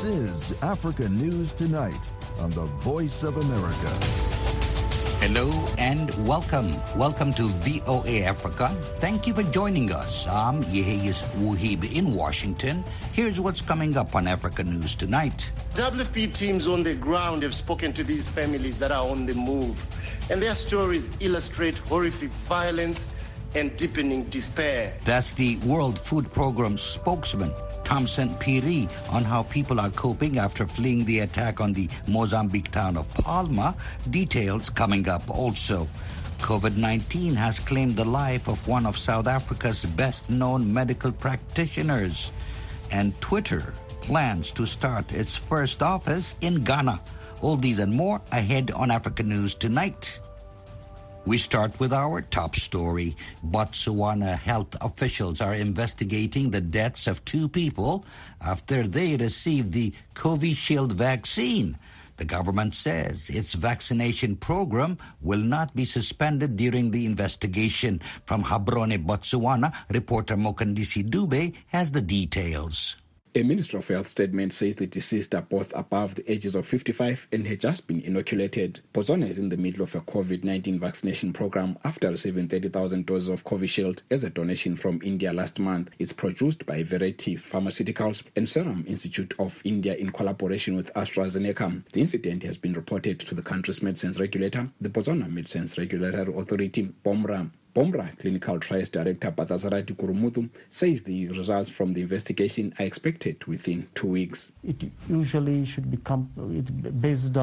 This is Africa News Tonight on the Voice of America. Hello and welcome. Welcome to VOA Africa. Thank you for joining us. I'm Yeheyes Wuhib in Washington. Here's what's coming up on Africa News Tonight. WFP teams on the ground have spoken to these families that are on the move, and their stories illustrate horrific violence and deepening despair. That's the World Food Program spokesman, Thompson Piri, on how people are coping after fleeing the attack on the Mozambique town of Palma. Details coming up also. COVID-19 has claimed the life of one of South Africa's best-known medical practitioners. And Twitter plans to start its first office in Ghana. All these and more ahead on Africa News Tonight. We start with our top story. Botswana health officials are investigating the deaths of 2 people after they received the Covishield vaccine. The government says its vaccination program will not be suspended during the investigation. From Gaborone, Botswana, reporter Mokandisi Dube has the details. A Ministry of Health statement says the deceased are both above the ages of 55 and had just been inoculated. Botswana is in the middle of a COVID-19 vaccination program after receiving 30,000 doses of Covishield as a donation from India last month. It's produced by Verity Pharmaceuticals and Serum Institute of India in collaboration with AstraZeneca. The incident has been reported to the country's medicines regulator, the Botswana Medicines Regulatory Authority, BOMRA. BOMRA Clinical Trials Director Patasarati Kurumutu says the results from the investigation are expected within 2 weeks. It usually should be based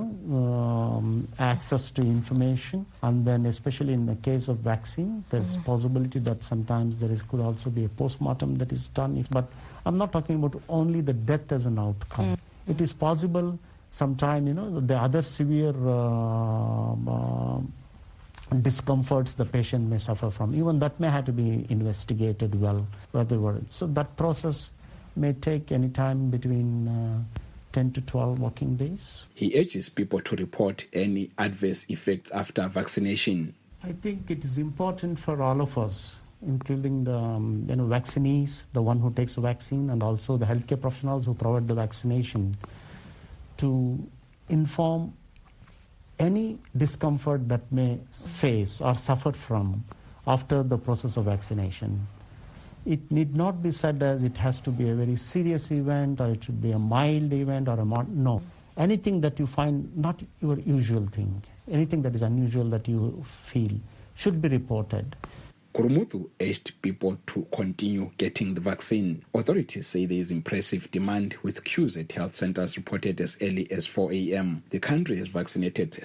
on access to information, and then especially in the case of vaccine, there's a possibility that sometimes could also be a postmortem that is done. But I'm not talking about only the death as an outcome. It is possible sometime, the other severe discomforts the patient may suffer from. Even that may have to be investigated well. So that process may take any time between 10 to 12 working days. He urges people to report any adverse effects after vaccination. I think it is important for all of us, including the vaccinees, the one who takes the vaccine, and also the healthcare professionals who provide the vaccination, to inform any discomfort that may face or suffer from after the process of vaccination. It need not be said as it has to be a very serious event, or it should be a mild event, or no. Anything that you find not your usual thing, anything that is unusual that you feel should be reported. Kurumutu urged people to continue getting the vaccine. Authorities say there is impressive demand, with queues at health centers reported as early as 4 a.m. The country has vaccinated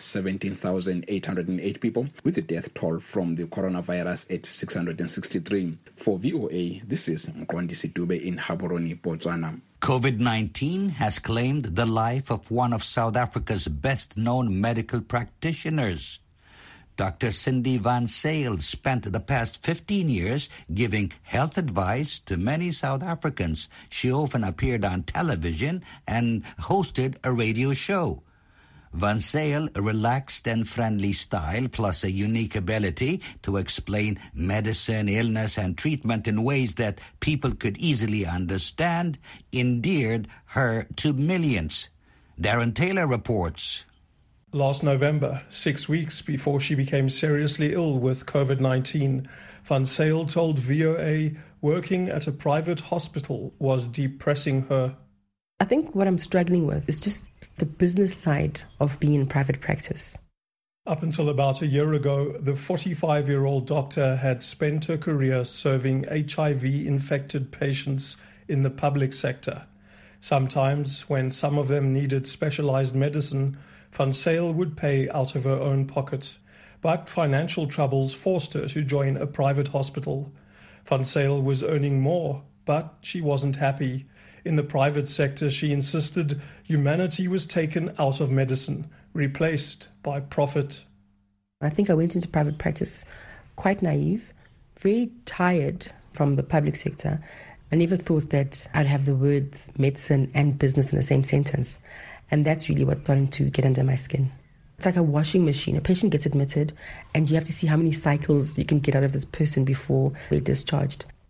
17,808 people, with the death toll from the coronavirus at 663. For VOA, this is Mkondisi Dube in Gaborone, Botswana. COVID-19 has claimed the life of one of South Africa's best-known medical practitioners. Dr. Cindy Van Zyl spent the past 15 years giving health advice to many South Africans. She often appeared on television and hosted a radio show. Van Zyl, a relaxed and friendly style, plus a unique ability to explain medicine, illness, and treatment in ways that people could easily understand, endeared her to millions. Darren Taylor reports. Last November, 6 weeks before she became seriously ill with COVID-19, Van Zyl told VOA working at a private hospital was depressing her. I think what I'm struggling with is just the business side of being in private practice. Up until about a year ago, the 45-year-old doctor had spent her career serving HIV-infected patients in the public sector. Sometimes, when some of them needed specialized medicine, Van Zyl would pay out of her own pocket, but financial troubles forced her to join a private hospital. Van Zyl was earning more, but she wasn't happy. In the private sector, she insisted humanity was taken out of medicine, replaced by profit. I think I went into private practice quite naive, very tired from the public sector. I never thought that I'd have the words medicine and business in the same sentence. And that's really what's starting to get under my skin. It's like a washing machine. A patient gets admitted, and you have to see how many cycles you can get out of this person before they're discharged.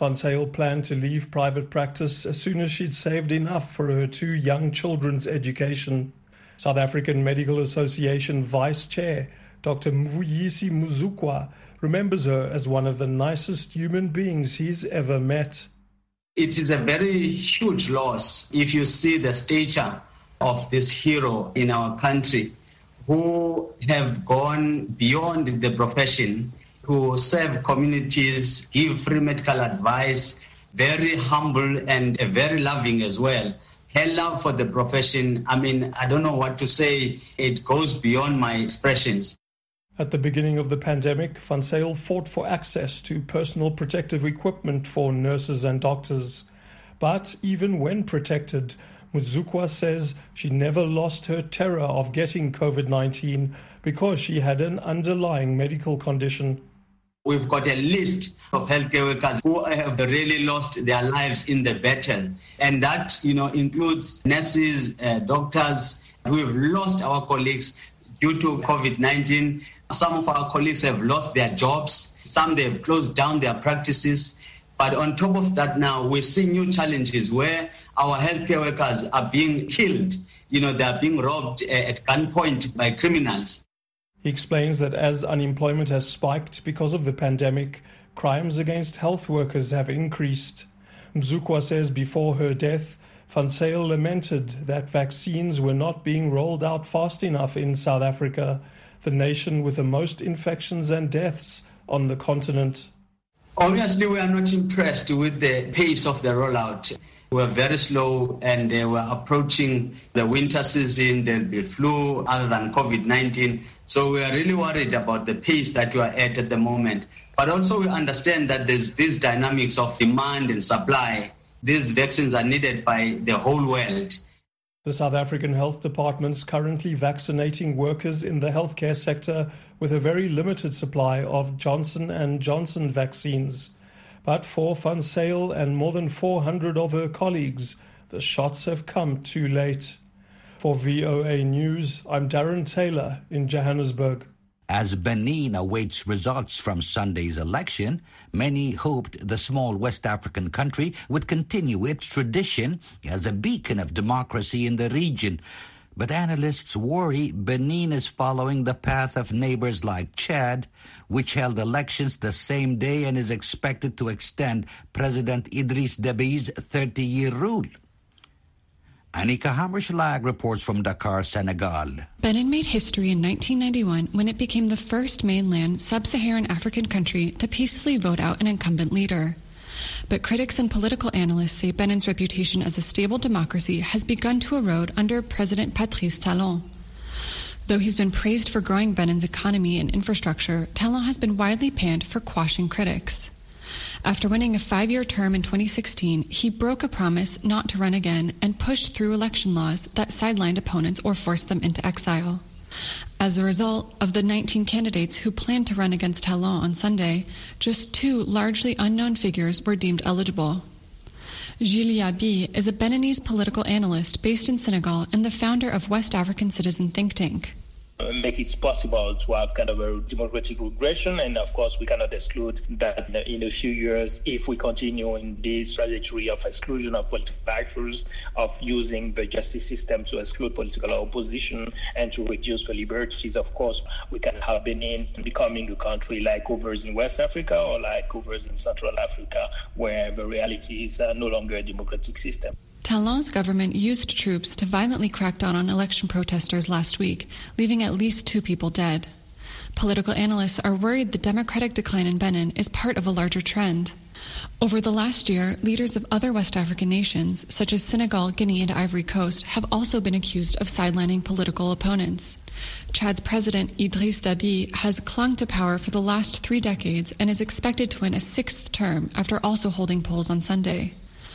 Van Zyl planned to leave private practice as soon as she'd saved enough for her 2 young children's education. South African Medical Association Vice Chair Dr. Mvuyisi Muzukwa remembers her as one of the nicest human beings he's ever met. It is a very huge loss if you see the stature of this hero in our country who have gone beyond the profession, who serve communities, give free medical advice, very humble and very loving as well. Her love for the profession, I don't know what to say. It goes beyond my expressions. At the beginning of the pandemic, Van Zyl fought for access to personal protective equipment for nurses and doctors. But even when protected, Muzukwa says she never lost her terror of getting COVID-19 because she had an underlying medical condition. We've got a list of healthcare workers who have really lost their lives in the battle. And that, includes nurses, doctors. We've lost our colleagues due to COVID-19. Some of our colleagues have lost their jobs. Some they've closed down their practices. But on top of that now, we're seeing new challenges where our healthcare workers are being killed. They're being robbed at gunpoint by criminals. He explains that as unemployment has spiked because of the pandemic, crimes against health workers have increased. Mzukwa says before her death, Van Zyl lamented that vaccines were not being rolled out fast enough in South Africa, the nation with the most infections and deaths on the continent. Obviously, we are not impressed with the pace of the rollout. We're very slow and we're approaching the winter season. There'll be flu other than COVID-19. So we are really worried about the pace that we are at the moment. But also we understand that there's these dynamics of demand and supply. These vaccines are needed by the whole world. The South African Health Department's currently vaccinating workers in the healthcare sector with a very limited supply of Johnson & Johnson vaccines. But for Van Zyl and more than 400 of her colleagues, the shots have come too late. For VOA News, I'm Darren Taylor in Johannesburg. As Benin awaits results from Sunday's election, many hoped the small West African country would continue its tradition as a beacon of democracy in the region. But analysts worry Benin is following the path of neighbors like Chad, which held elections the same day and is expected to extend President Idriss Déby's 30-year rule. Anika Hammerschlag reports from Dakar, Senegal. Benin made history in 1991 when it became the first mainland sub-Saharan African country to peacefully vote out an incumbent leader. But critics and political analysts say Benin's reputation as a stable democracy has begun to erode under President Patrice Talon. Though he's been praised for growing Benin's economy and infrastructure, Talon has been widely panned for quashing critics. After winning a 5-year term in 2016, he broke a promise not to run again and pushed through election laws that sidelined opponents or forced them into exile. As a result, of the 19 candidates who planned to run against Talon on Sunday, just 2 largely unknown figures were deemed eligible. Gilles Yabi is a Beninese political analyst based in Senegal and the founder of West African Citizen think tank. Make it possible to have kind of a democratic regression. And of course, we cannot exclude that in a few years, if we continue in this trajectory of exclusion of political actors, of using the justice system to exclude political opposition and to reduce the liberties, of course, we can have Benin becoming a country like others in West Africa or like others in Central Africa, where the reality is no longer a democratic system. Talon's government used troops to violently crack down on election protesters last week, leaving at least 2 people dead. Political analysts are worried the democratic decline in Benin is part of a larger trend. Over the last year, leaders of other West African nations, such as Senegal, Guinea, and Ivory Coast, have also been accused of sidelining political opponents. Chad's president, Idriss Déby, has clung to power for the last 3 decades and is expected to win a 6th term after also holding polls on Sunday.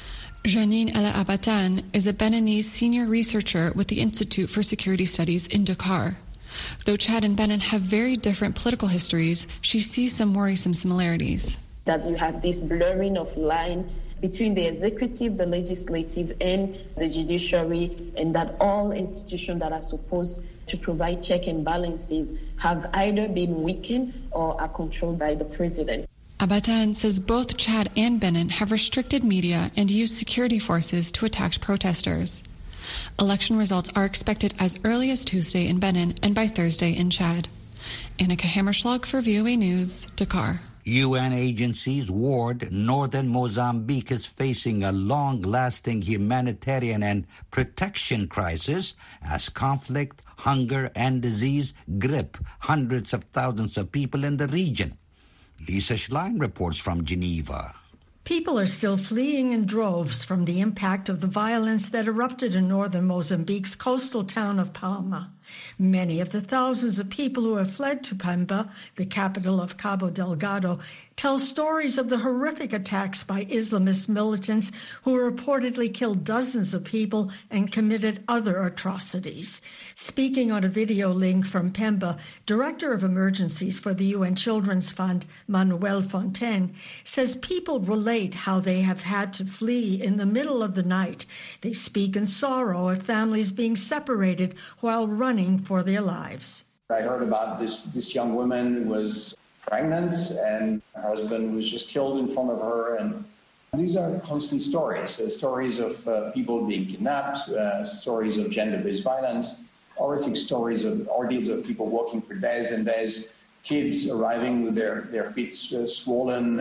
Janine El Abatan is a Beninese senior researcher with the Institute for Security Studies in Dakar. Though Chad and Benin have very different political histories, she sees some worrisome similarities. That you have this blurring of line between the executive, the legislative, and the judiciary, and that all institutions that are supposed to provide check and balances have either been weakened or are controlled by the president. Abatan says both Chad and Benin have restricted media and used security forces to attack protesters. Election results are expected as early as Tuesday in Benin and by Thursday in Chad. Annika Hammerschlag for VOA News, Dakar. UN agencies warned northern Mozambique is facing a long-lasting humanitarian and protection crisis as conflict, hunger, and disease grip hundreds of thousands of people in the region. Lisa Schlein reports from Geneva. People are still fleeing in droves from the impact of the violence that erupted in northern Mozambique's coastal town of Palma. Many of the thousands of people who have fled to Pemba, the capital of Cabo Delgado, tell stories of the horrific attacks by Islamist militants who reportedly killed dozens of people and committed other atrocities. Speaking on a video link from Pemba, Director of Emergencies for the UN Children's Fund, Manuel Fontaine, says people relate how they have had to flee in the middle of the night. They speak in sorrow at families being separated while running for their lives. I heard about this young woman who was pregnant and her husband was just killed in front of her. And these are constant stories, stories of people being kidnapped, stories of gender-based violence, horrific stories of ordeals of people walking for days and days, kids arriving with their feet swollen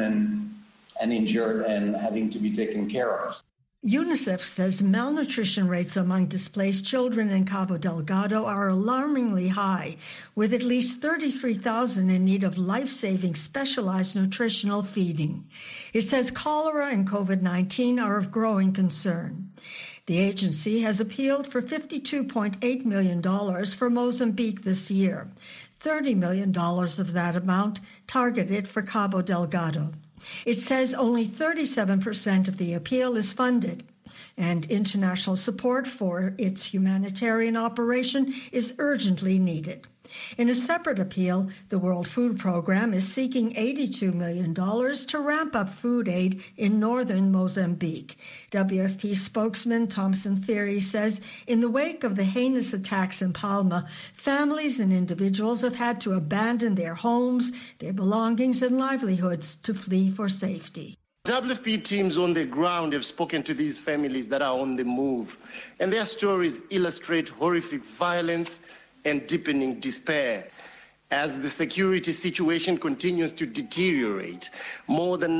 and injured and having to be taken care of. UNICEF says malnutrition rates among displaced children in Cabo Delgado are alarmingly high, with at least 33,000 in need of life-saving specialized nutritional feeding. It says cholera and COVID-19 are of growing concern. The agency has appealed for $52.8 million for Mozambique this year, $30 million of that amount targeted for Cabo Delgado. It says only 37% of the appeal is funded, and international support for its humanitarian operation is urgently needed. In a separate appeal, the World Food Program is seeking $82 million to ramp up food aid in northern Mozambique. WFP spokesman Thomson Ferry says in the wake of the heinous attacks in Palma, families and individuals have had to abandon their homes, their belongings and livelihoods to flee for safety. WFP teams on the ground have spoken to these families that are on the move, and their stories illustrate horrific violence and deepening despair. As the security situation continues to deteriorate, more than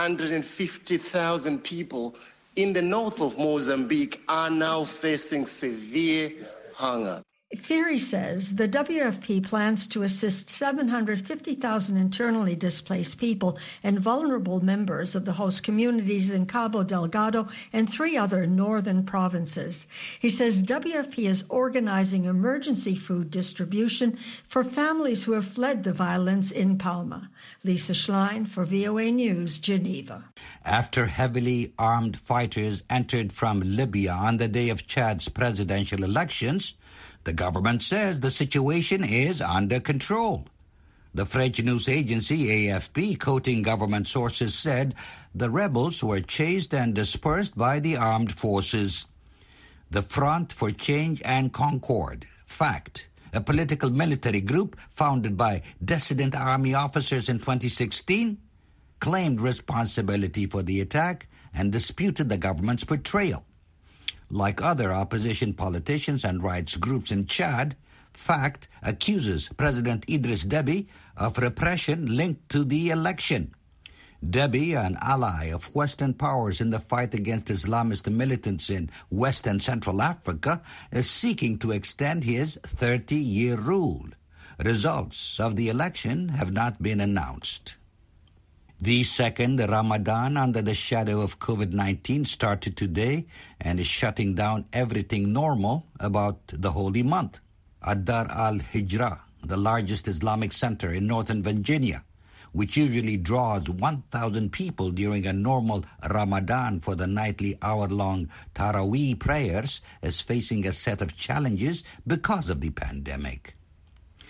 950,000 people in the north of Mozambique are now facing severe hunger. Ferry says the WFP plans to assist 750,000 internally displaced people and vulnerable members of the host communities in Cabo Delgado and 3 other northern provinces. He says WFP is organizing emergency food distribution for families who have fled the violence in Palma. Lisa Schlein for VOA News, Geneva. After heavily armed fighters entered from Libya on the day of Chad's presidential elections, the government says the situation is under control. The French news agency AFP, quoting government sources, said the rebels were chased and dispersed by the armed forces. The Front for Change and Concord, FACT, a political military group founded by dissident army officers in 2016, claimed responsibility for the attack and disputed the government's portrayal. Like other opposition politicians and rights groups in Chad, FACT accuses President Idriss Déby of repression linked to the election. Déby, an ally of Western powers in the fight against Islamist militants in West and Central Africa, is seeking to extend his 30-year rule. Results of the election have not been announced. The second Ramadan under the shadow of COVID-19 started today and is shutting down everything normal about the holy month. Ad-Dar al-Hijrah, the largest Islamic center in northern Virginia, which usually draws 1,000 people during a normal Ramadan for the nightly hour-long Taraweeh prayers, is facing a set of challenges because of the pandemic.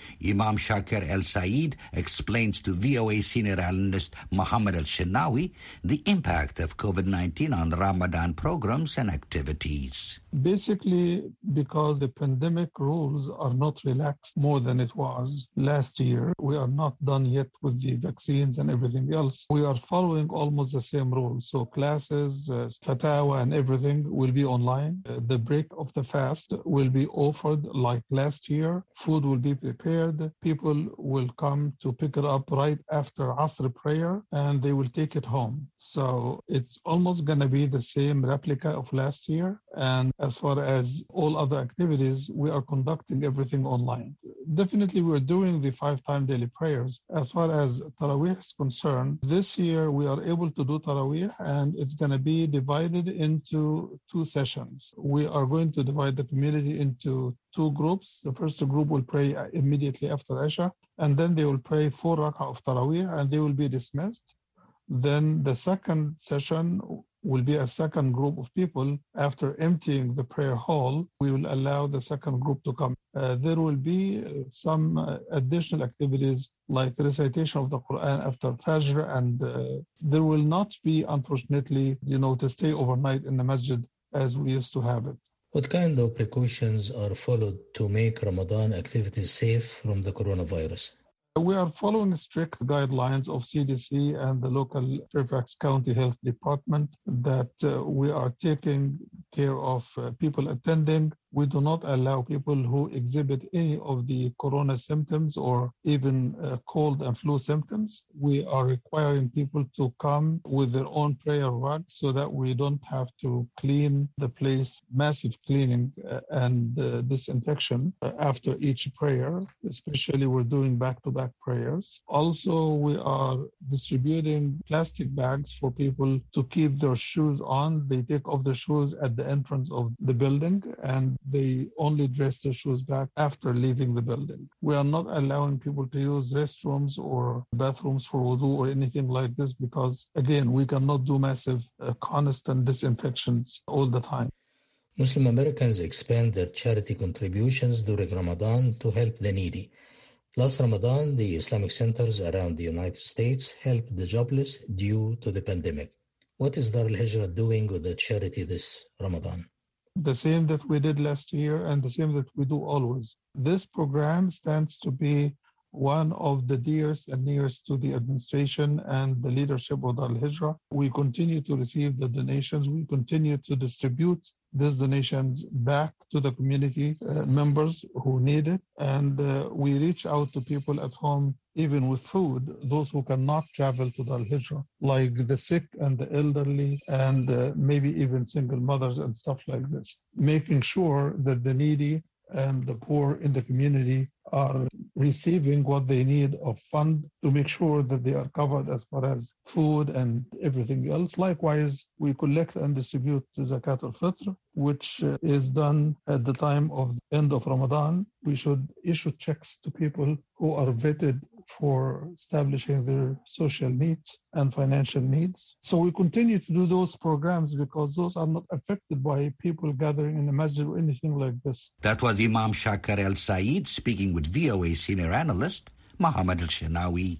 Imam Shakir El Said explains to VOA senior analyst Mohammed Al-Shenawi the impact of COVID-19 on Ramadan programs and activities. Basically, because the pandemic rules are not relaxed more than it was last year, we are not done yet with the vaccines and everything else. We are following almost the same rules. So classes, fatawa and everything will be online. The break of the fast will be offered like last year. Food will be prepared. People will come to pick it up right after Asr prayer and they will take it home. So it's almost going to be the same replica of last year. And as far as all other activities, we are conducting everything online. Definitely, we're doing the 5-time daily prayers. As far as Taraweeh is concerned, this year we are able to do Taraweeh and it's going to be divided into 2 sessions. We are going to divide the community into 2 groups. The first group will pray immediately after Isha, and then they will pray 4 rak'ah of Taraweeh and they will be dismissed. Then the second session will be a second group of people. After emptying the prayer hall, we will allow the second group to come. There will be some additional activities like recitation of the Quran after Fajr, and there will not be, unfortunately, to stay overnight in the masjid as we used to have it. What kind of precautions are followed to make Ramadan activities safe from the coronavirus? We are following strict guidelines of CDC and the local Fairfax County Health Department that we are taking care of people attending. We do not allow people who exhibit any of the corona symptoms or even cold and flu symptoms. We are requiring people to come with their own prayer rug so that we don't have to clean the place, massive cleaning and disinfection after each prayer. Especially we're doing back-to-back prayers. Also, we are distributing plastic bags for people to keep their shoes on. They take off their shoes at the entrance of the building and they only dress their shoes back after leaving the building. We are not allowing people to use restrooms or bathrooms for wudu or anything like this because, again, we cannot do massive, constant disinfections all the time. Muslim Americans expand their charity contributions during Ramadan to help the needy. Last Ramadan, the Islamic centers around the United States helped the jobless due to the pandemic. What is Dar al-Hijrah doing with the charity this Ramadan? The same that we did last year and the same that we do always. This program stands to be one of the dearest and nearest to the administration and the leadership of Dar al-Hijrah. We continue to receive the donations. We continue to distribute these donations back to the community members who need it. And we reach out to people at home, even with food, those who cannot travel to Dar al-Hijrah, like the sick and the elderly and maybe even single mothers and stuff like this, making sure that the needy and the poor in the community are receiving what they need of fund to make sure that they are covered as far as food and everything else. Likewise, we collect and distribute Zakat al-Fitr, which is done at the time of the end of Ramadan. We should issue checks to people who are vetted for establishing their social needs and financial needs. So we continue to do those programs because those are not affected by people gathering in the masjid or anything like this. That was Imam Shakir El Said speaking with VOA senior analyst Mohammed Al-Shenawi.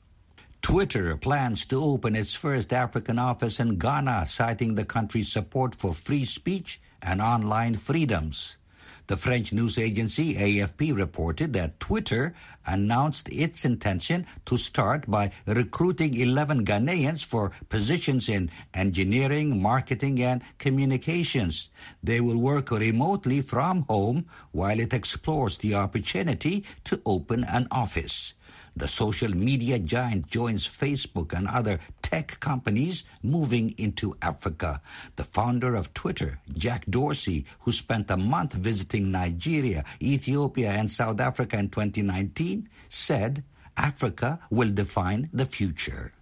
Twitter plans to open its first African office in Ghana, citing the country's support for free speech and online freedoms. The French news agency AFP reported that Twitter announced its intention to start by recruiting 11 Ghanaians for positions in engineering, marketing, and communications. They will work remotely from home while it explores the opportunity to open an office. The social media giant joins Facebook and other tech companies moving into Africa. The founder of Twitter, Jack Dorsey, who spent a month visiting Nigeria, Ethiopia, and South Africa in 2019, said Africa will define the future.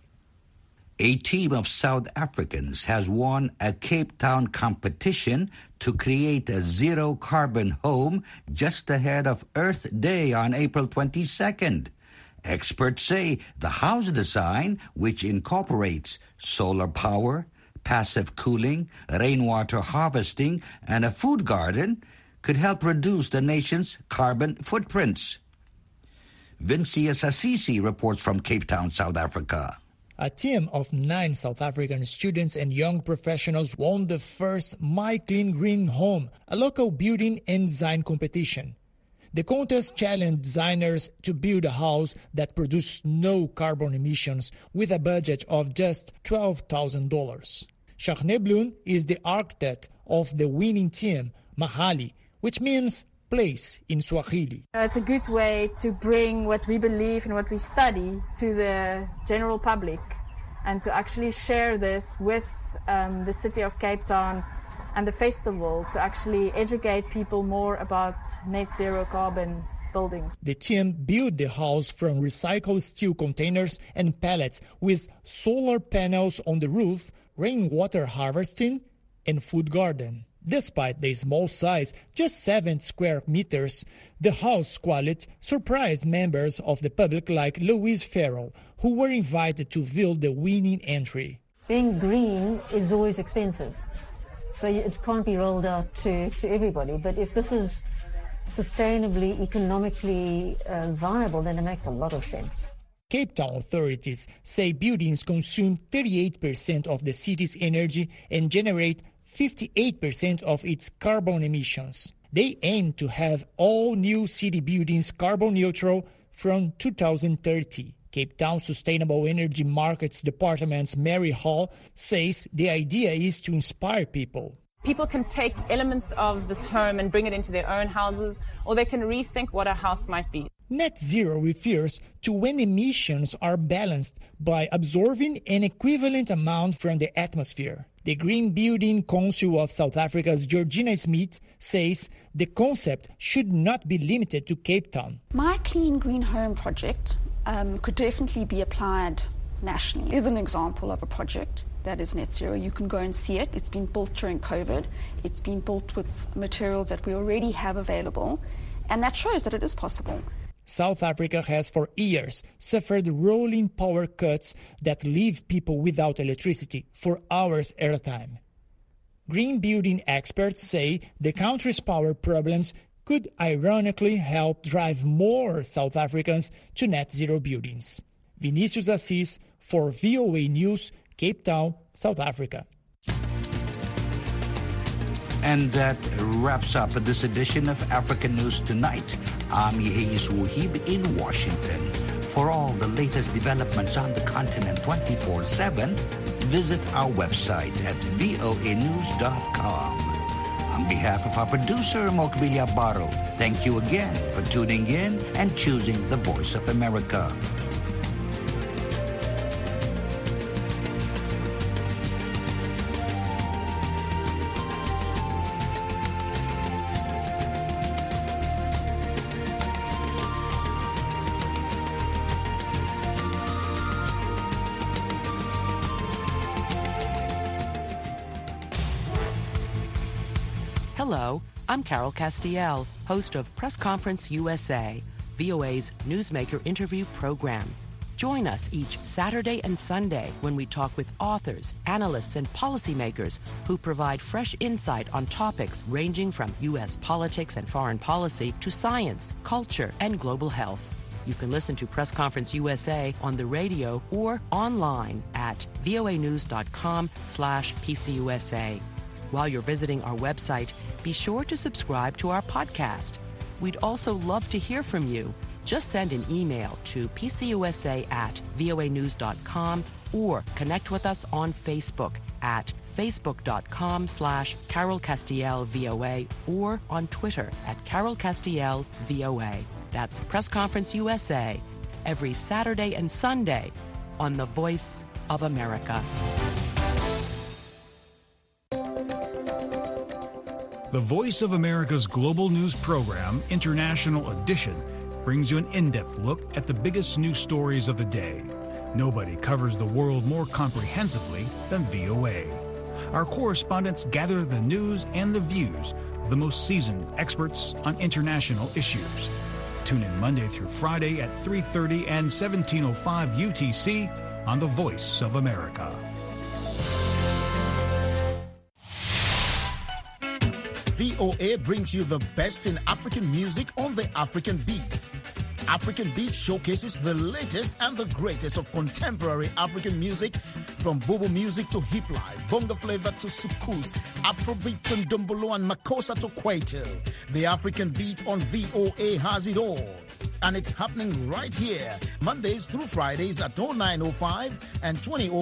A team of South Africans has won a Cape Town competition to create a zero-carbon home just ahead of Earth Day on April 22nd. Experts say the house design, which incorporates solar power, passive cooling, rainwater harvesting, and a food garden, could help reduce the nation's carbon footprints. Vincius Assisi reports from Cape Town, South Africa. A team of 9 South African students and young professionals won the first My Clean Green Home, a local building and design competition. The contest challenged designers to build a house that produced no carbon emissions with a budget of just $12,000. Shachne Bloom is the architect of the winning team, Mahali, which means place in Swahili. It's a good way to bring what we believe and what we study to the general public and to actually share this with the city of Cape Town and the festival to actually educate people more about net zero carbon buildings. The team built the house from recycled steel containers and pallets with solar panels on the roof, rainwater harvesting, and food garden. Despite the small size, just 7 square meters, the house quality surprised members of the public like Louise Farrell, who were invited to view the winning entry. Being green is always expensive, so it can't be rolled out to everybody. But if this is sustainably, economically viable, then it makes a lot of sense. Cape Town authorities say buildings consume 38% of the city's energy and generate 58% of its carbon emissions. They aim to have all new city buildings carbon neutral from 2030. Cape Town Sustainable Energy Markets Department's Mary Hall says the idea is to inspire people. People can take elements of this home and bring it into their own houses, or they can rethink what a house might be. Net zero refers to when emissions are balanced by absorbing an equivalent amount from the atmosphere. The Green Building Council of South Africa's Georgina Smith says the concept should not be limited to Cape Town. My Clean Green Home project could definitely be applied nationally. It is an example of a project that is net zero. You can go and see it. It's been built during COVID. It's been built with materials that we already have available, and that shows that it is possible. South Africa has for years suffered rolling power cuts that leave people without electricity for hours at a time. Green building experts say the country's power problems could ironically help drive more South Africans to net zero buildings. Vinicius Assis for VOA News, Cape Town, South Africa. And that wraps up this edition of African News Tonight. I'm Yehis Wuhib in Washington. For all the latest developments on the continent 24/7, visit our website at voanews.com. On behalf of our producer, Mokbilia Baro, thank you again for tuning in and choosing the Voice of America. Hello, I'm Carol Castiel, host of Press Conference USA, VOA's newsmaker interview program. Join us each Saturday and Sunday when we talk with authors, analysts, and policymakers who provide fresh insight on topics ranging from U.S. politics and foreign policy to science, culture, and global health. You can listen to Press Conference USA on the radio or online at voanews.com/PCUSA. While you're visiting our website, be sure to subscribe to our podcast. We'd also love to hear from you. Just send an email to pcusa@voanews.com or connect with us on Facebook at facebook.com/Carol Castiel VOA or on Twitter at Carol Castiel VOA. That's Press Conference USA every Saturday and Sunday on The Voice of America. The Voice of America's global news program, International Edition, brings you an in-depth look at the biggest news stories of the day. Nobody covers the world more comprehensively than VOA. Our correspondents gather the news and the views of the most seasoned experts on international issues. Tune in Monday through Friday at 3:30 and 17:05 UTC on The Voice of America. VOA brings you the best in African music on the African beat. African Beat showcases the latest and the greatest of contemporary African music, from Bobo music to hip life, bongo flavor to soukous, Afrobeat to ndombolo and makossa to kwaito. The African Beat on VOA has it all. And it's happening right here, Mondays through Fridays at 09:05 and 20:05.